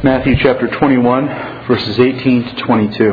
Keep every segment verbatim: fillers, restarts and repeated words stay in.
Matthew chapter twenty-one, verses eighteen to twenty-two.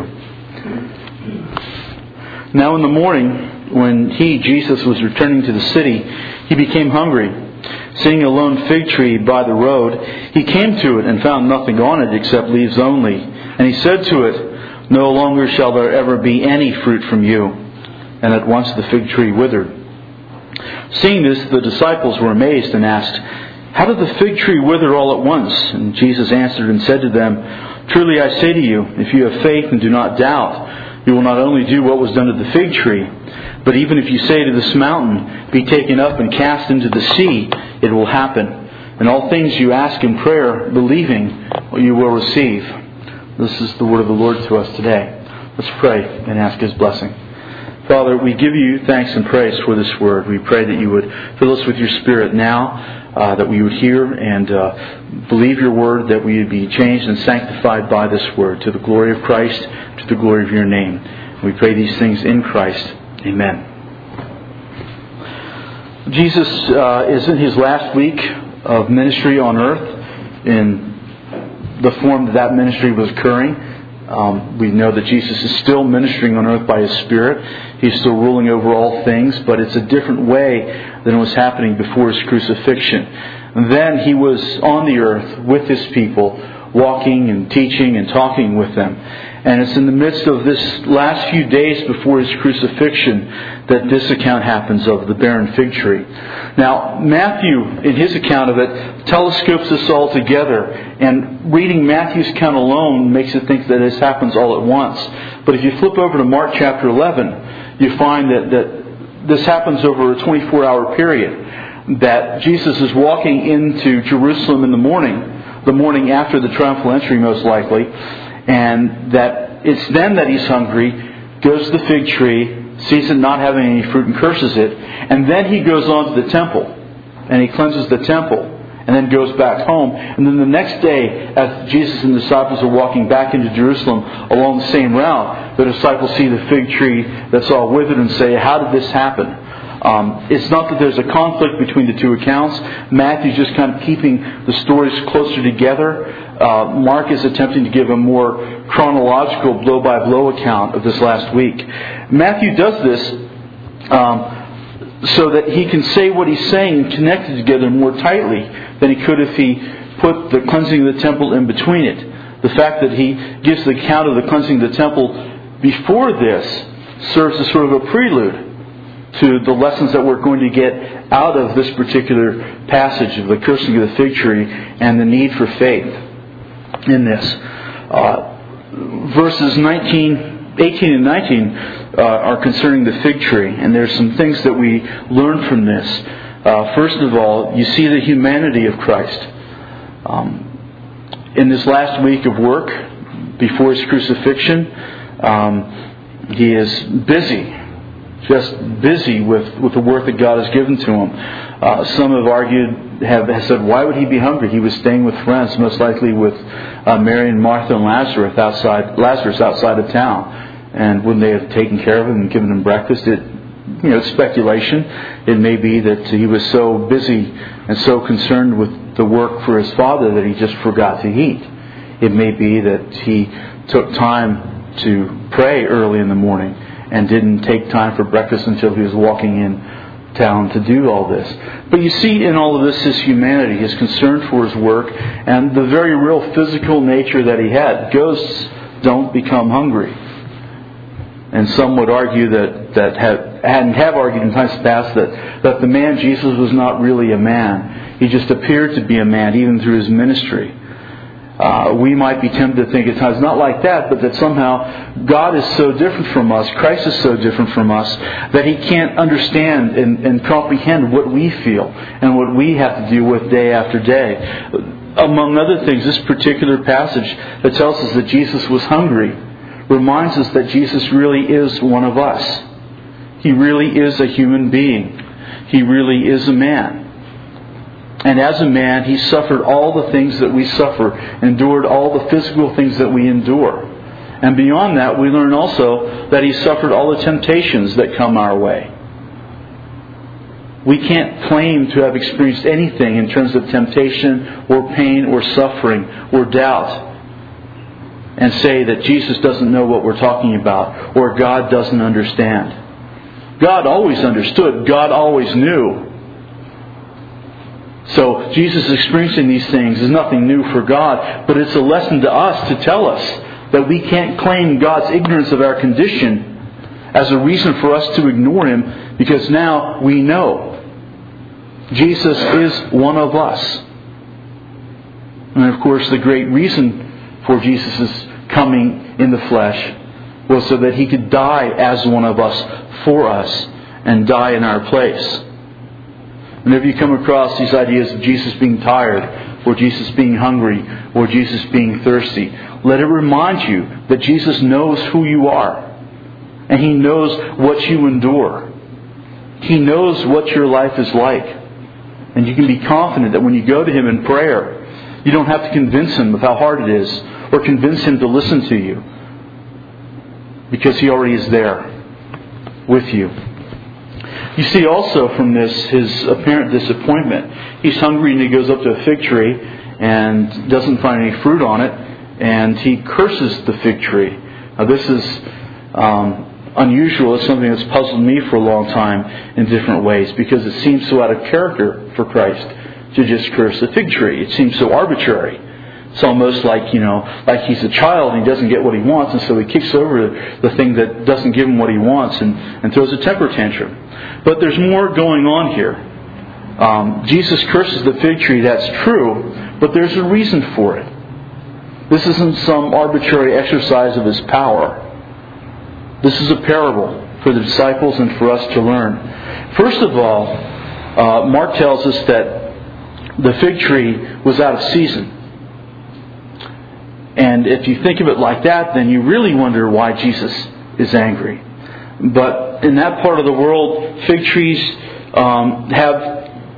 Now in the morning, when he, Jesus, was returning to the city, he became hungry. Seeing a lone fig tree by the road, he came to it and found nothing on it except leaves only. And he said to it, "No longer shall there ever be any fruit from you." And at once the fig tree withered. Seeing this, the disciples were amazed and asked, "How did the fig tree wither all at once?" And Jesus answered and said to them, "Truly I say to you, if you have faith and do not doubt, you will not only do what was done to the fig tree, but even if you say to this mountain, 'Be taken up and cast into the sea,' it will happen. And all things you ask in prayer, believing, you will receive." This is the word of the Lord to us today. Let's pray and ask His blessing. Father, we give you thanks and praise for this word. We pray that you would fill us with your Spirit now, uh, that we would hear and uh, believe your word, that we would be changed and sanctified by this word, to the glory of Christ, to the glory of your name. We pray these things in Christ. Amen. Jesus uh, is in his last week of ministry on earth in the form that that ministry was occurring. Um, we know that Jesus is still ministering on earth by His Spirit. He's still ruling over all things, but it's a different way than was happening before His crucifixion. And then He was on the earth with His people, walking and teaching and talking with them. And it's in the midst of this last few days before His crucifixion that this account happens of the barren fig tree. Now, Matthew, in his account of it, telescopes this all together. And reading Matthew's account alone makes it think that this happens all at once. But if you flip over to Mark chapter eleven, you find that, that this happens over a twenty-four hour period. That Jesus is walking into Jerusalem in the morning, the morning after the triumphal entry most likely, and that it's then that he's hungry, goes to the fig tree, sees it not having any fruit and curses it, and then he goes on to the temple, and he cleanses the temple, and then goes back home. And then the next day, as Jesus and the disciples are walking back into Jerusalem along the same route, the disciples see the fig tree that's all withered and say, "How did this happen?" Um, it's not that there's a conflict between the two accounts. Matthew's just kind of keeping the stories closer together. Uh, Mark is attempting to give a more chronological blow-by-blow account of this last week. Matthew does this um, so that he can say what he's saying and connect it together more tightly than he could if he put the cleansing of the temple in between it. The fact that he gives the account of the cleansing of the temple before this serves as sort of a prelude to the lessons that we're going to get out of this particular passage of the cursing of the fig tree and the need for faith in this. Uh, verses nineteen, eighteen and nineteen uh, are concerning the fig tree, and there's some things that we learn from this. Uh, first of all, you see the humanity of Christ. Um, in this last week of work, before His crucifixion, um, He is busy. Just busy with, with the work that God has given to Him. Uh, some have argued, have, have said, why would He be hungry? He was staying with friends, most likely with uh, Mary and Martha and Lazarus outside, Lazarus outside of town. And wouldn't they have taken care of him and given him breakfast? It, you know, it's speculation. It may be that he was so busy and so concerned with the work for his Father that he just forgot to eat. It may be that he took time to pray early in the morning and didn't take time for breakfast until he was walking in town to do all this. But you see in all of this His humanity, His concern for His work, and the very real physical nature that He had. Ghosts don't become hungry. And some would argue that, that have, and have argued in times past that, that the man Jesus was not really a man. He just appeared to be a man, even through His ministry. Uh, we might be tempted to think at times not like that, but that somehow God is so different from us, Christ is so different from us, that He can't understand and, and comprehend what we feel and what we have to deal with day after day. Among other things, this particular passage that tells us that Jesus was hungry reminds us that Jesus really is one of us. He really is a human being. He really is a man. And as a man, He suffered all the things that we suffer, endured all the physical things that we endure. And beyond that, we learn also that He suffered all the temptations that come our way. We can't claim to have experienced anything in terms of temptation or pain or suffering or doubt and say that Jesus doesn't know what we're talking about or God doesn't understand. God always understood. God always knew. So Jesus experiencing these things is nothing new for God, but it's a lesson to us to tell us that we can't claim God's ignorance of our condition as a reason for us to ignore Him, because now we know Jesus is one of us. And of course, the great reason for Jesus' coming in the flesh was so that He could die as one of us for us and die in our place. Whenever you come across these ideas of Jesus being tired, or Jesus being hungry, or Jesus being thirsty, let it remind you that Jesus knows who you are. And He knows what you endure. He knows what your life is like. And you can be confident that when you go to Him in prayer, you don't have to convince Him of how hard it is, or convince Him to listen to you. Because He already is there with you. You see also from this His apparent disappointment. He's hungry and He goes up to a fig tree and doesn't find any fruit on it. And He curses the fig tree. Now this is um, unusual. It's something that's puzzled me for a long time in different ways, because it seems so out of character for Christ to just curse the fig tree. It seems so arbitrary. It's almost like, you know, like He's a child and He doesn't get what He wants, and so He kicks over the thing that doesn't give Him what He wants and, and throws a temper tantrum. But there's more going on here. Um, Jesus curses the fig tree, that's true, but there's a reason for it. This isn't some arbitrary exercise of His power. This is a parable for the disciples and for us to learn. First of all, uh, Mark tells us that the fig tree was out of season. And if you think of it like that, then you really wonder why Jesus is angry. But in that part of the world, fig trees um, have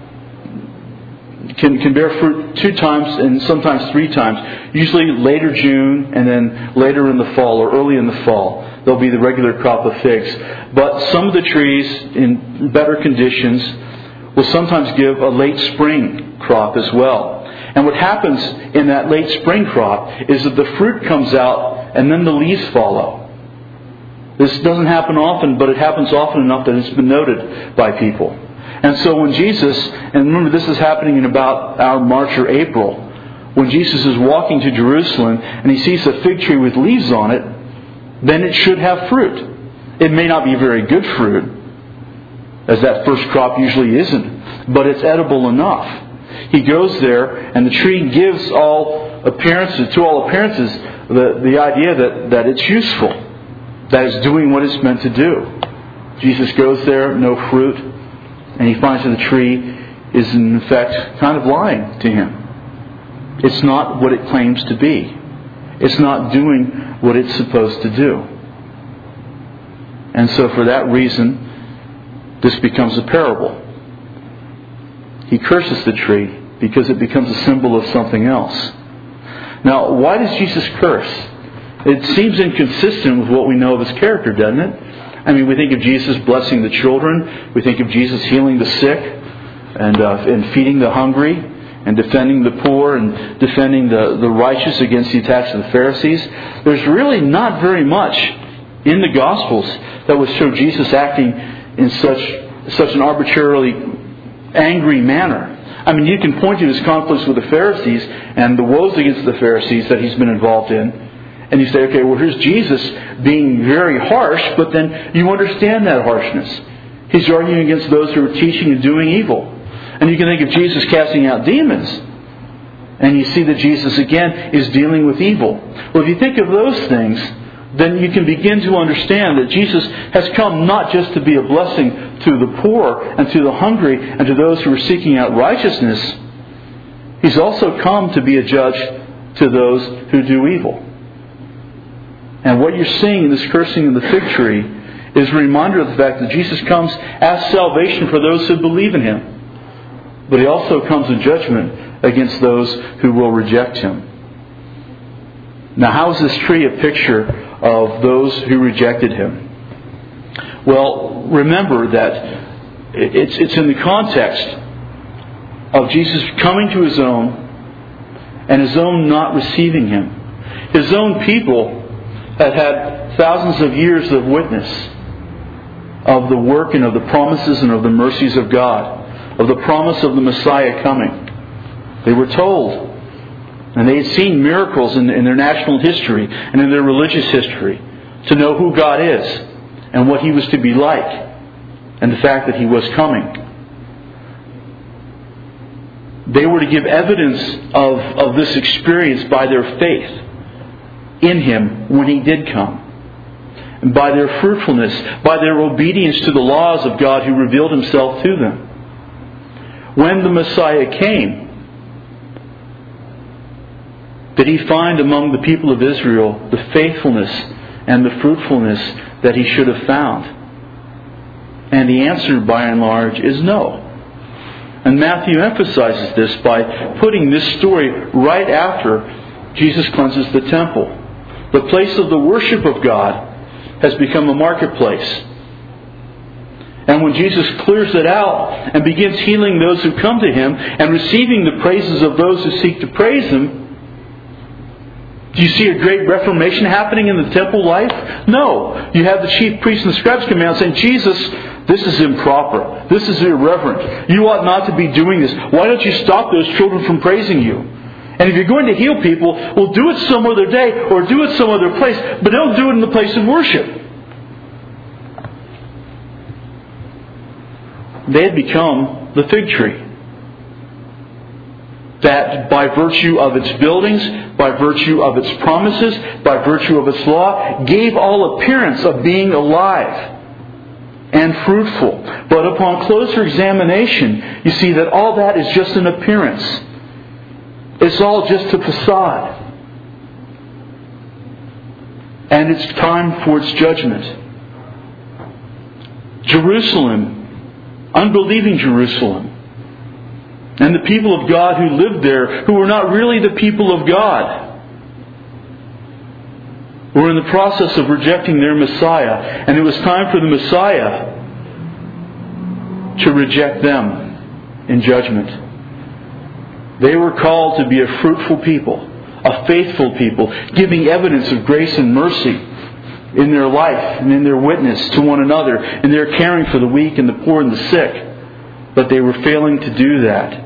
can can bear fruit two times and sometimes three times. Usually later June and then later in the fall or early in the fall. There'll be the regular crop of figs. But some of the trees in better conditions will sometimes give a late spring crop as well. And what happens in that late spring crop is that the fruit comes out and then the leaves follow. This doesn't happen often, but it happens often enough that it's been noted by people. And so when Jesus, and remember this is happening in about our March or April, when Jesus is walking to Jerusalem and He sees a fig tree with leaves on it, then it should have fruit. It may not be very good fruit, as that first crop usually isn't, but it's edible enough. He goes there, and the tree gives all appearances, to all appearances, the, the idea that, that it's useful, that it's doing what it's meant to do. Jesus goes there, no fruit, and He finds that the tree is in effect kind of lying to Him. It's not what it claims to be. It's not doing what it's supposed to do. And so for that reason, this becomes a parable. He curses the tree because it becomes a symbol of something else. Now, why does Jesus curse? It seems inconsistent with what we know of His character, doesn't it? I mean, we think of Jesus blessing the children. We think of Jesus healing the sick and, uh, and feeding the hungry and defending the poor and defending the, the righteous against the attacks of the Pharisees. There's really not very much in the Gospels that would show Jesus acting in such such an arbitrarily angry manner. I mean, you can point to His conflicts with the Pharisees and the woes against the Pharisees that He's been involved in. And you say, okay, well, here's Jesus being very harsh, but then you understand that harshness. He's arguing against those who are teaching and doing evil. And you can think of Jesus casting out demons. And you see that Jesus, again, is dealing with evil. Well, if you think of those things, then you can begin to understand that Jesus has come not just to be a blessing to the poor and to the hungry and to those who are seeking out righteousness. He's also come to be a judge to those who do evil. And what you're seeing in this cursing of the fig tree is a reminder of the fact that Jesus comes as salvation for those who believe in Him. But He also comes in judgment against those who will reject Him. Now, how is this tree a picture of those who rejected Him? Well, remember that it's, it's in the context of Jesus coming to His own and His own not receiving Him. His own people had had thousands of years of witness of the work and of the promises and of the mercies of God, of the promise of the Messiah coming. They were told, and they had seen miracles in, in their national history and in their religious history to know who God is and what He was to be like and the fact that He was coming. They were to give evidence of, of this experience by their faith in Him when He did come. And by their fruitfulness, by their obedience to the laws of God who revealed Himself to them. When the Messiah came, did He find among the people of Israel the faithfulness and the fruitfulness that He should have found? And the answer, by and large, is no. And Matthew emphasizes this by putting this story right after Jesus cleanses the temple. The place of the worship of God has become a marketplace. And when Jesus clears it out and begins healing those who come to Him and receiving the praises of those who seek to praise Him, do you see a great reformation happening in the temple life? No. You have the chief priests and the scribes come out saying, Jesus, this is improper. This is irreverent. You ought not to be doing this. Why don't you stop those children from praising you? And if you're going to heal people, well, do it some other day or do it some other place, but don't do it in the place of worship. They had become the fig tree. That by virtue of its buildings, by virtue of its promises, by virtue of its law, gave all appearance of being alive and fruitful. But upon closer examination, you see that all that is just an appearance. It's all just a facade. And it's time for its judgment. Jerusalem, unbelieving Jerusalem, and the people of God who lived there, who were not really the people of God, were in the process of rejecting their Messiah. And it was time for the Messiah to reject them in judgment. They were called to be a fruitful people, a faithful people, giving evidence of grace and mercy in their life and in their witness to one another, in their caring for the weak and the poor and the sick. But they were failing to do that.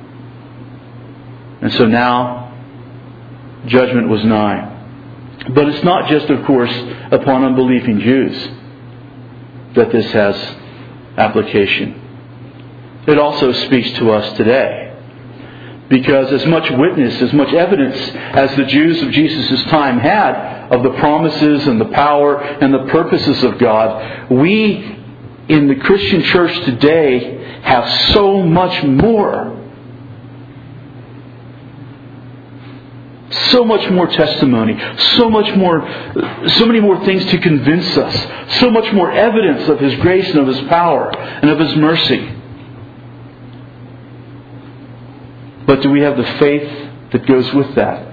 And so now, judgment was nigh. But it's not just, of course, upon unbelieving Jews that this has application. It also speaks to us today. Because as much witness, as much evidence as the Jews of Jesus' time had of the promises and the power and the purposes of God, we in the Christian church today have so much more. So much more testimony, so much more, so many more things to convince us, so much more evidence of His grace and of His power and of His mercy. But do we have the faith that goes with that?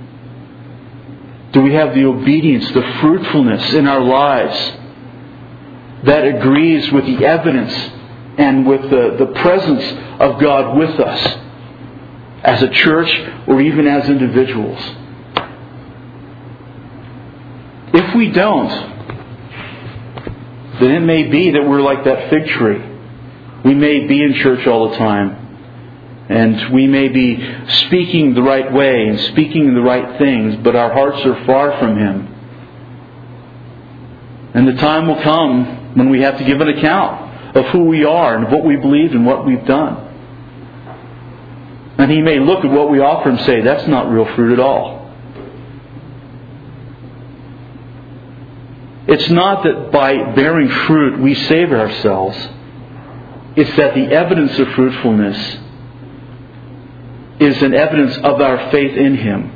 Do we have the obedience, the fruitfulness in our lives that agrees with the evidence and with the, the presence of God with us as a church or even as individuals? If we don't, then it may be that we're like that fig tree. We may be in church all the time, and we may be speaking the right way and speaking the right things, but our hearts are far from Him. And the time will come when we have to give an account of who we are and what we believe and what we've done. And He may look at what we offer and say, that's not real fruit at all. It's not that by bearing fruit we save ourselves. It's that the evidence of fruitfulness is an evidence of our faith in Him.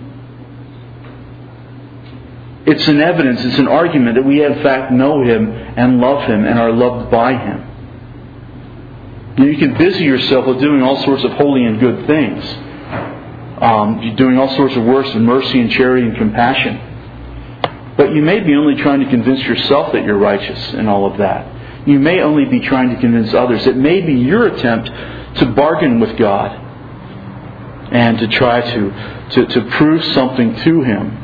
It's an evidence, it's an argument that we in fact know Him and love Him and are loved by Him. You can busy yourself with doing all sorts of holy and good things. Um, you're doing all sorts of works of mercy and charity and compassion. But you may be only trying to convince yourself that you're righteous and all of that. you may only be trying to convince others. It may be your attempt to bargain with God and to try to, to, to prove something to Him.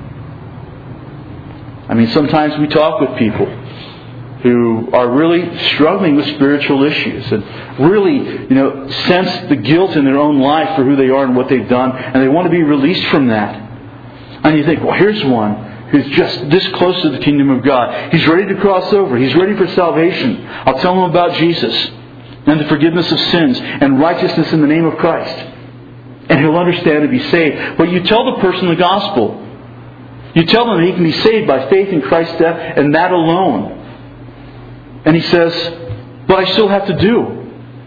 I mean, sometimes we talk with people who are really struggling with spiritual issues and really, you know, sense the guilt in their own life for who they are and what they've done, and they want to be released from that. And you think, well, here's one who's just this close to the kingdom of God. He's ready to cross over. He's ready for salvation. I'll tell him about Jesus and the forgiveness of sins and righteousness in the name of Christ. And he'll understand and be saved. But you tell the person the gospel. You tell them that he can be saved by faith in Christ's death and that alone. And he says, but I still have to do.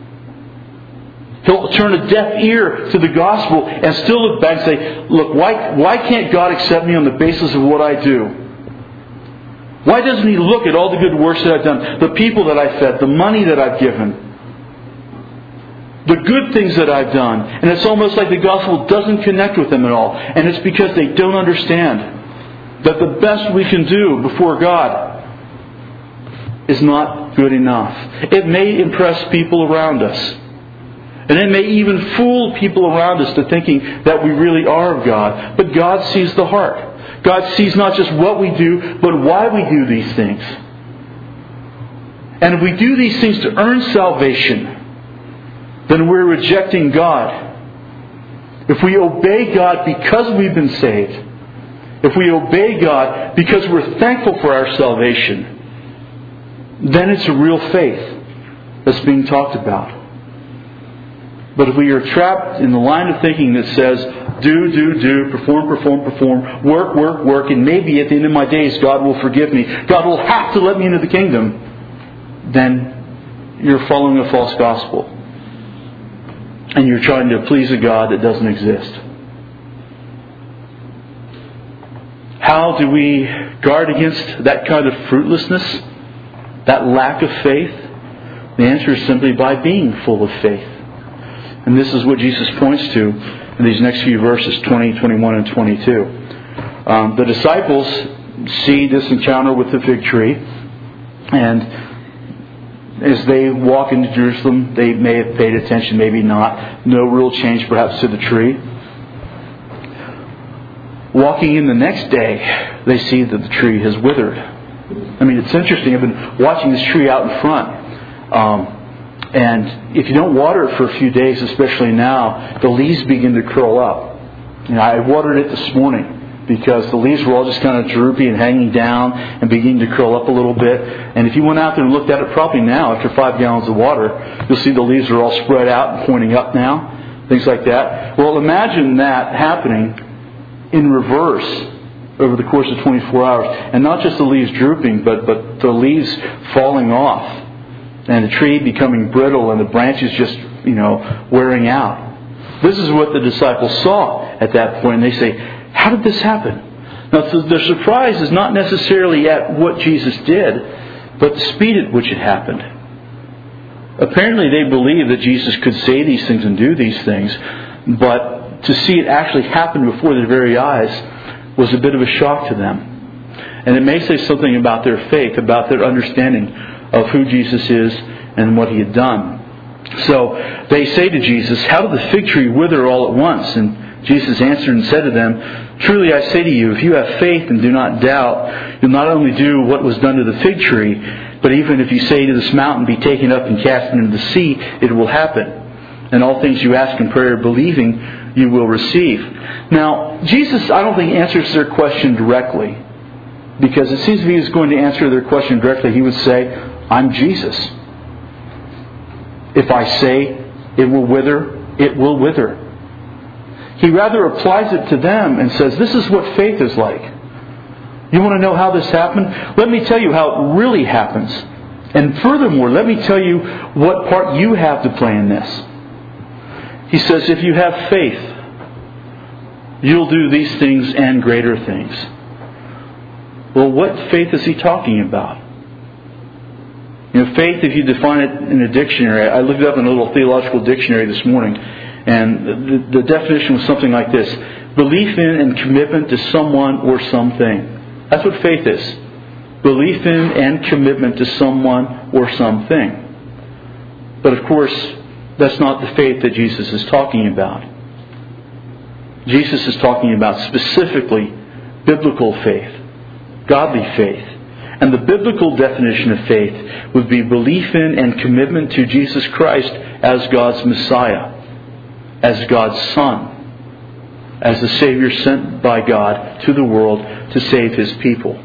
He'll turn a deaf ear to the gospel and still look back and say, look, why, why can't God accept me on the basis of what I do? Why doesn't He look at all the good works that I've done, the people that I've fed, the money that I've given, the good things that I've done? And it's almost like the gospel doesn't connect with them at all. And it's because they don't understand that the best we can do before God is not good enough. It may impress people around us. And it may even fool people around us to thinking that we really are of God. But God sees the heart. God sees not just what we do, but why we do these things. And if we do these things to earn salvation, then we're rejecting God. If we obey God because we've been saved, if we obey God because we're thankful for our salvation, then it's a real faith that's being talked about. But if we are trapped in the line of thinking that says, do, do, do, perform, perform, perform, work, work, work, and maybe at the end of my days God will forgive me, God will have to let me into the kingdom, then you're following a false gospel. And you're trying to please a God that doesn't exist. How do we guard against that kind of fruitlessness, that lack of faith? The answer is simply by being full of faith. And this is what Jesus points to in these next few verses, twenty, twenty-one, and twenty-two. Um, the disciples see this encounter with the fig tree, and as they walk into Jerusalem, they may have paid attention, maybe not. No real change perhaps to the tree. Walking in the next day, they see that the tree has withered. I mean, it's interesting. I've been watching this tree out in front. Um, And if you don't water it for a few days, especially now, the leaves begin to curl up. You know, I watered it this morning because the leaves were all just kind of droopy and hanging down and beginning to curl up a little bit. And if you went out there and looked at it probably now, after five gallons of water, you'll see the leaves are all spread out and pointing up now. Things like that. Well, imagine that happening in reverse over the course of twenty-four hours. And not just the leaves drooping, but, but the leaves falling off. And the tree becoming brittle and the branches just, you know, wearing out. This is what the disciples saw at that point. And they say, how did this happen? Now, so their surprise is not necessarily at what Jesus did, but the speed at which it happened. Apparently they believed that Jesus could say these things and do these things, but to see it actually happen before their very eyes was a bit of a shock to them. And it may say something about their faith, about their understanding of who Jesus is and what He had done. So they say to Jesus, how did the fig tree wither all at once? And Jesus answered and said to them, truly I say to you, if you have faith and do not doubt, you'll not only do what was done to the fig tree, but even if you say to this mountain, be taken up and cast into the sea, it will happen. And all things you ask in prayer, believing, you will receive. Now, Jesus, I don't think, answers their question directly. Because it seems to me He was going to answer their question directly. He would say, I'm Jesus. If I say it will wither, it will wither. He rather applies it to them and says, this is what faith is like. You want to know how this happened? Let me tell you how it really happens. And furthermore, let me tell you what part you have to play in this. He says, if you have faith, you'll do these things and greater things. Well, what faith is He talking about? You know, faith, if you define it in a dictionary, I looked it up in a little theological dictionary this morning, and the, the definition was something like this: belief in and commitment to someone or something. That's what faith is. Belief in and commitment to someone or something. But of course, that's not the faith that Jesus is talking about. Jesus is talking about specifically biblical faith, godly faith. And the biblical definition of faith would be belief in and commitment to Jesus Christ as God's Messiah, as God's Son, as the Savior sent by God to the world to save His people.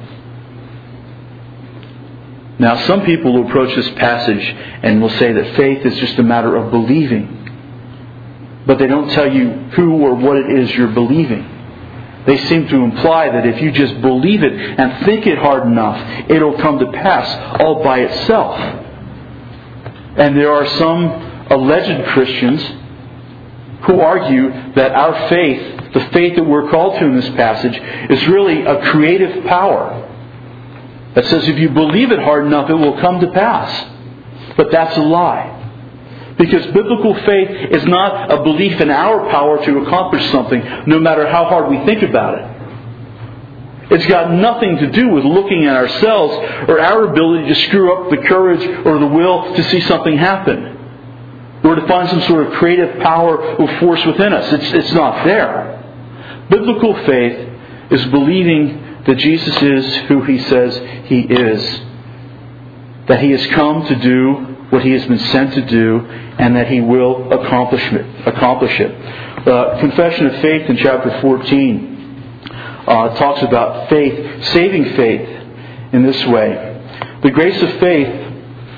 Now, some people will approach this passage and will say that faith is just a matter of believing. But they don't tell you who or what it is you're believing. They seem to imply that if you just believe it and think it hard enough, it'll come to pass all by itself. And there are some alleged Christians who argue that our faith, the faith that we're called to in this passage, is really a creative power that says if you believe it hard enough, it will come to pass. But that's a lie. Because biblical faith is not a belief in our power to accomplish something, no matter how hard we think about it. It's got nothing to do with looking at ourselves or our ability to screw up the courage or the will to see something happen, or to find some sort of creative power or force within us. It's, it's not there. Biblical faith is believing that Jesus is who He says He is, that He has come to do what He has been sent to do, and that He will accomplish it. Accomplish it. Uh, Confession of Faith in chapter fourteen uh, talks about faith, saving faith in this way. The grace of faith,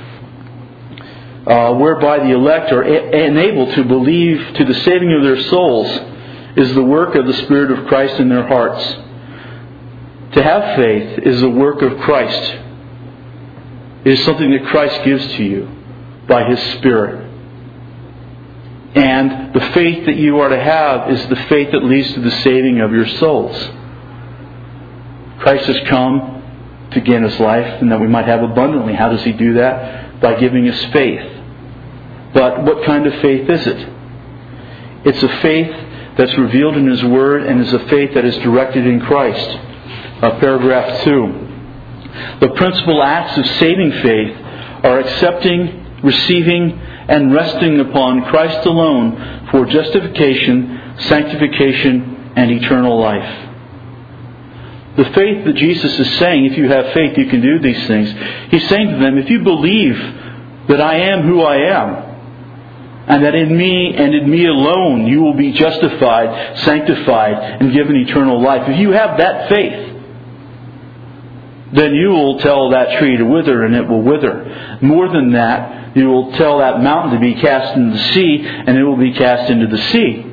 uh, whereby the elect are a- enabled to believe to the saving of their souls, is the work of the Spirit of Christ in their hearts. To have faith is the work of Christ. It is something that Christ gives to you by His Spirit. And the faith that you are to have is the faith that leads to the saving of your souls. Christ has come to gain us life and that we might have abundantly. How does He do that? By giving us faith. But what kind of faith is it? It's a faith that's revealed in His Word and is a faith that is directed in Christ. Uh, paragraph two. The principal acts of saving faith are accepting, receiving, and resting upon Christ alone for justification, sanctification, and eternal life. The faith that Jesus is saying, if you have faith, you can do these things. He's saying to them, if you believe that I am who I am, and that in me and in me alone you will be justified, sanctified, and given eternal life, if you have that faith, then you will tell that tree to wither and it will wither. More than that, you will tell that mountain to be cast into the sea and it will be cast into the sea.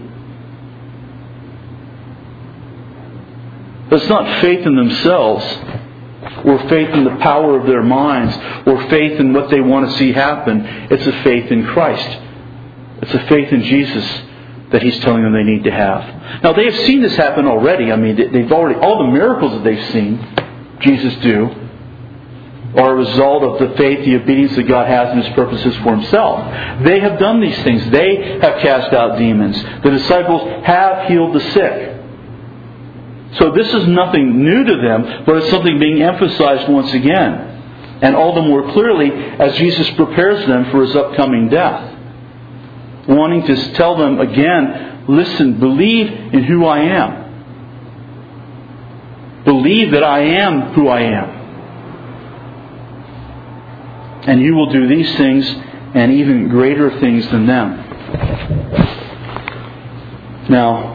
It's not faith in themselves, or faith in the power of their minds, or faith in what they want to see happen. It's a faith in Christ. It's a faith in Jesus that He's telling them they need to have. Now, they have seen this happen already. I mean, they've already, all the miracles that they've seen Jesus do are a result of the faith, the obedience that God has in His purposes for Himself. They have done these things. They have cast out demons. The disciples have healed the sick. So this is nothing new to them, but it's something being emphasized once again. And all the more clearly as Jesus prepares them for His upcoming death. Wanting to tell them again, listen, believe in who I am. Believe that I am who I am. And you will do these things and even greater things than them. Now,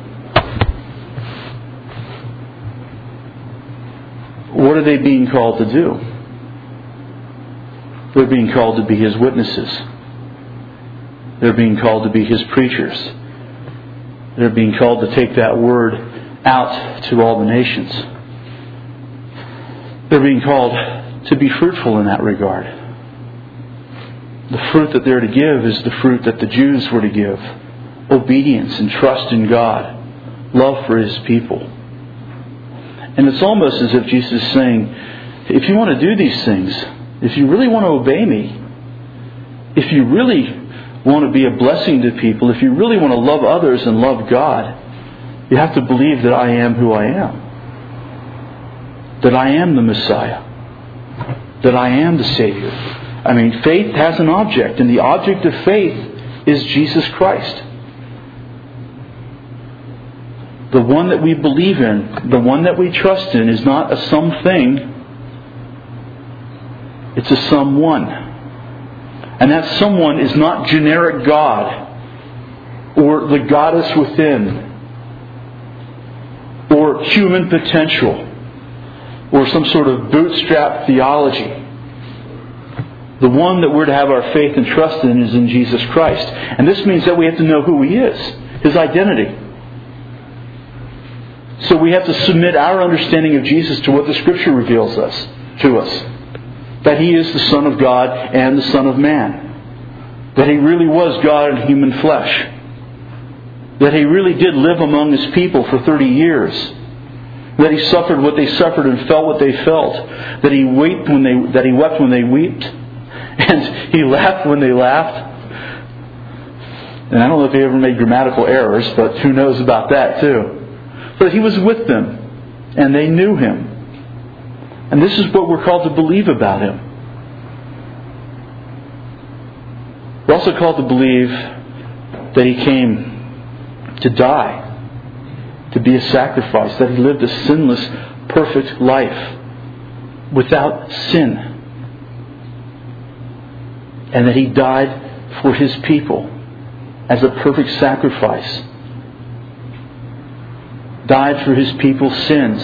what are they being called to do? They're being called to be His witnesses. They're being called to be His preachers. They're being called to take that word out to all the nations. They're being called to be fruitful in that regard. The fruit that they're to give is the fruit that the Jews were to give. Obedience and trust in God. Love for His people. And it's almost as if Jesus is saying, if you want to do these things, if you really want to obey me, if you really want to be a blessing to people, if you really want to love others and love God, you have to believe that I am who I am. That I am the Messiah. that I am the Savior. I mean, faith has an object, and the object of faith is Jesus Christ. The one that we believe in, the one that we trust in, is not a something. It's a someone. And that someone is not generic God, or the goddess within, or human potential, or some sort of bootstrap theology. The one that we're to have our faith and trust in is in Jesus Christ. And this means that we have to know who He is, His identity. So we have to submit our understanding of Jesus to what the Scripture reveals us to us. That He is the Son of God and the Son of Man. That He really was God in human flesh. That He really did live among His people for thirty years. That He suffered what they suffered and felt what they felt. That He wept when they that He wept when they wept. And He laughed when they laughed. And I don't know if He ever made grammatical errors, but who knows about that too. But He was with them, and they knew Him. And this is what we're called to believe about Him. We're also called to believe that He came to die, to be a sacrifice, that He lived a sinless, perfect life without sin, and that He died for His people as a perfect sacrifice. Died for His people's sins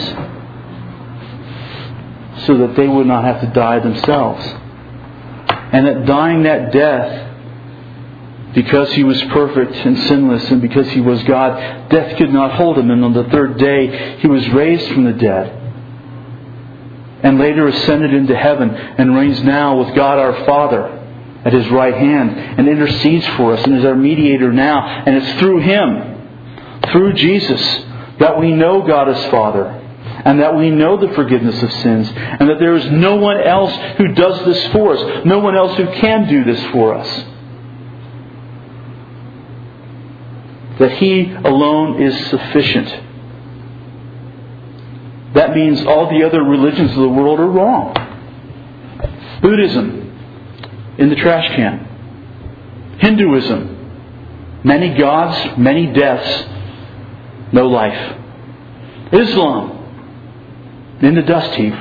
so that they would not have to die themselves. And that dying that death, because He was perfect and sinless and because He was God, death could not hold Him. And on the third day He was raised from the dead and later ascended into heaven and reigns now with God our Father at His right hand and intercedes for us and is our mediator now. And it's through Him, through Jesus, that we know God as Father, and that we know the forgiveness of sins, and that there is no one else who does this for us, no one else who can do this for us. That He alone is sufficient. That means all the other religions of the world are wrong. Buddhism, in the trash can. Hinduism, many gods, many deaths, no life. Islam, in the dust heap.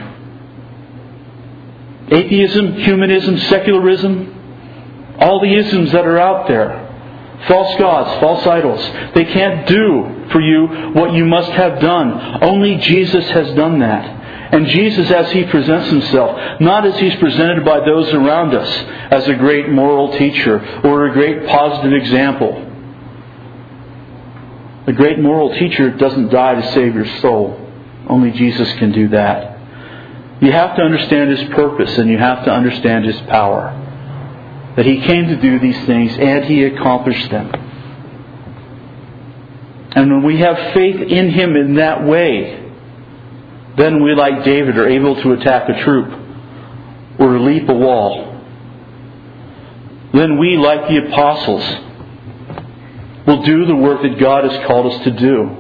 Atheism, humanism, secularism, all the isms that are out there. False gods, false idols. They can't do for you what you must have done. Only Jesus has done that. And Jesus, as He presents Himself, not as He's presented by those around us as a great moral teacher or a great positive example. The great moral teacher doesn't die to save your soul. Only Jesus can do that. You have to understand His purpose, and you have to understand His power. That He came to do these things and He accomplished them. And when we have faith in Him in that way, then we, like David, are able to attack a troop or leap a wall. Then we, like the apostles, will do the work that God has called us to do.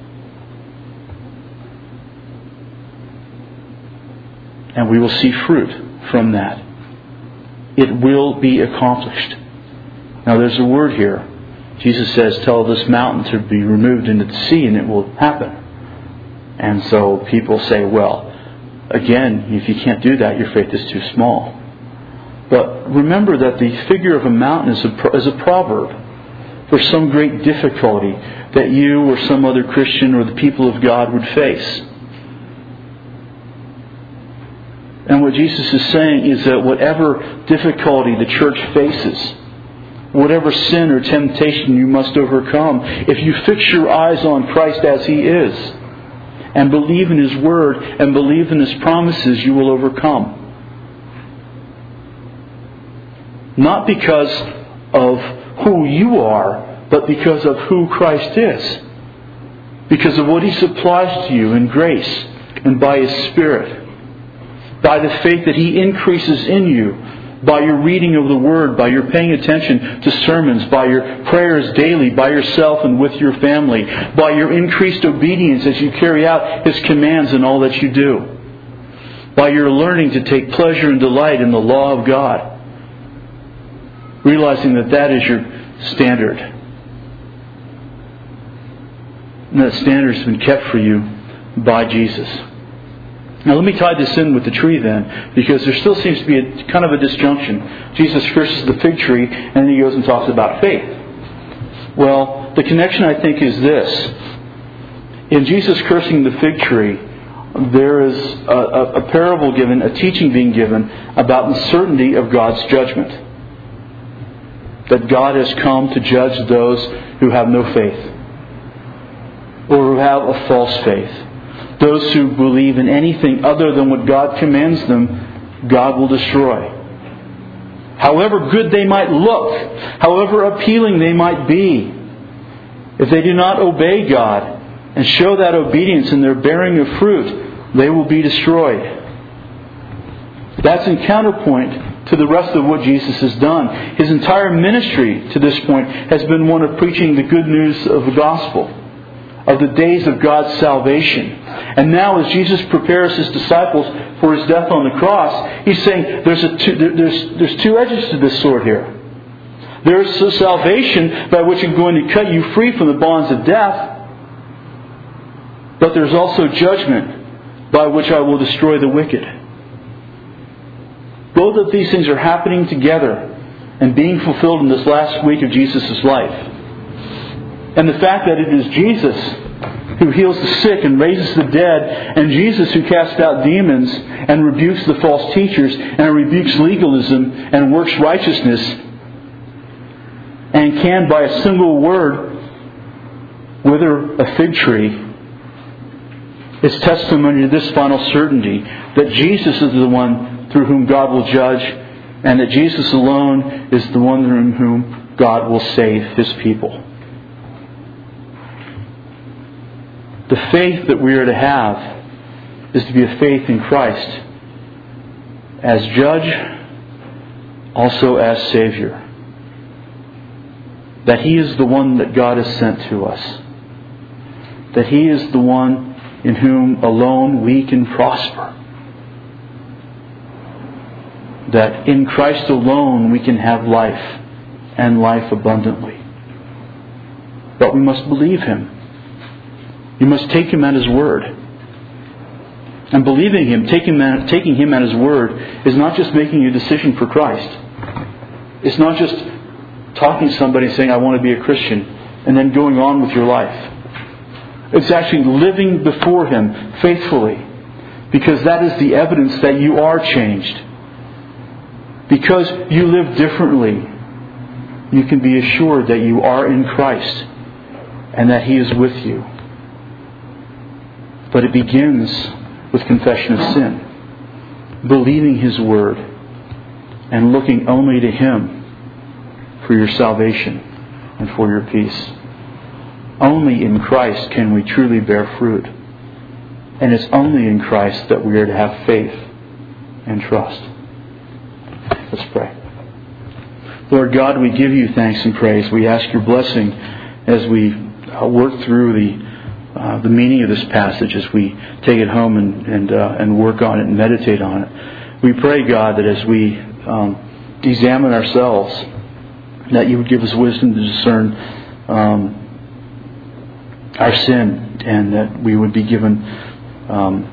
And we will see fruit from that. It will be accomplished. Now there's a word here. Jesus says, tell this mountain to be removed into the sea and it will happen. And so people say, well, again, if you can't do that, your faith is too small. But remember that the figure of a mountain is a, is a proverb for some great difficulty that you or some other Christian or the people of God would face. And what Jesus is saying is that whatever difficulty the church faces, whatever sin or temptation you must overcome, if you fix your eyes on Christ as He is, and believe in His Word, and believe in His promises, you will overcome. Not because of who you are, but because of who Christ is. Because of what He supplies to you in grace and by His Spirit. By the faith that He increases in you. By your reading of the Word. By your paying attention to sermons. By your prayers daily. By yourself and with your family. By your increased obedience as you carry out His commands in all that you do. While you're learning to take pleasure and delight in the law of God, realizing that that is your standard. And that standard has been kept for you by Jesus. Now let me tie this in with the tree then, because there still seems to be a kind of a disjunction. Jesus curses the fig tree, and then he goes and talks about faith. Well, the connection, I think, is this. In Jesus cursing the fig tree, there is a, a, a parable given, a teaching being given about the certainty of God's judgment. That God has come to judge those who have no faith, or who have a false faith. Those who believe in anything other than what God commands them, God will destroy. However good they might look, however appealing they might be, if they do not obey God and show that obedience in their bearing of fruit, they will be destroyed. That's in counterpoint to the rest of what Jesus has done. His entire ministry to this point has been one of preaching the good news of the gospel, of the days of God's salvation. And now as Jesus prepares His disciples for His death on the cross, He's saying there's, a two, there's, there's two edges to this sword here. There's a salvation by which I'm going to cut you free from the bonds of death. But there's also judgment by which I will destroy the wicked. Both of these things are happening together and being fulfilled in this last week of Jesus' life. And the fact that it is Jesus who heals the sick and raises the dead, and Jesus who casts out demons and rebukes the false teachers and rebukes legalism and works righteousness, and can by a single word wither a fig tree, is testimony to this final certainty that Jesus is the one through whom God will judge, and that Jesus alone is the one through whom God will save His people. The faith that we are to have is to be a faith in Christ as Judge, also as Savior. That He is the one that God has sent to us. That He is the one in whom alone we can prosper. That in Christ alone we can have life, and life abundantly. But we must believe Him. You must take Him at His word. And believing Him, taking, that, taking Him at His word, is not just making a decision for Christ. It's not just talking to somebody saying, I want to be a Christian, and then going on with your life. It's actually living before Him faithfully, because that is the evidence that you are changed. Because you live differently, you can be assured that you are in Christ and that He is with you. But it begins with confession of sin, believing His word, and looking only to Him for your salvation and for your peace. Only in Christ can we truly bear fruit. And it's only in Christ that we are to have faith and trust. Let's pray. Lord God, we give You thanks and praise. We ask Your blessing as we work through the uh, the meaning of this passage, as we take it home and and, uh, and work on it and meditate on it. We pray, God, that as we um, examine ourselves, that You would give us wisdom to discern um, our sin, and that we would be given um,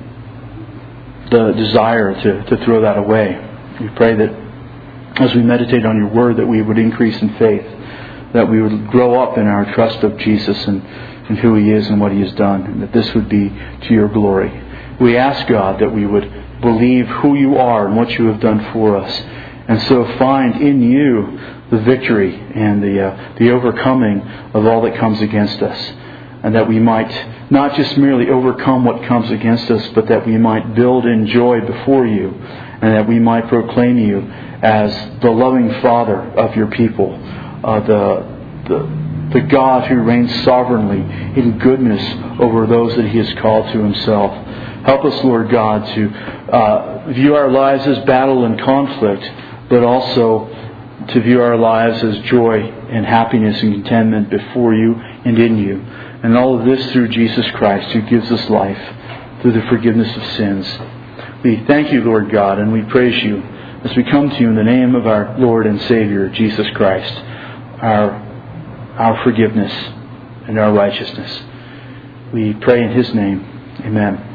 the desire to, to throw that away. We pray that as we meditate on Your word, that we would increase in faith, that we would grow up in our trust of Jesus and, and who He is and what He has done, and that this would be to Your glory. We ask, God, that we would believe who You are and what You have done for us, and so find in You the victory and the uh, the overcoming of all that comes against us, and that we might not just merely overcome what comes against us, but that we might build in joy before You, and that we might proclaim You as the loving Father of Your people, uh, the the the God who reigns sovereignly in goodness over those that He has called to Himself. Help us, Lord God, to uh, view our lives as battle and conflict, but also to view our lives as joy and happiness and contentment before You and in You. And all of this through Jesus Christ, who gives us life through the forgiveness of sins. We thank you, Lord God, and we praise you as we come to you in the name of our Lord and Savior, Jesus Christ, our, our forgiveness and our righteousness. We pray in His name. Amen.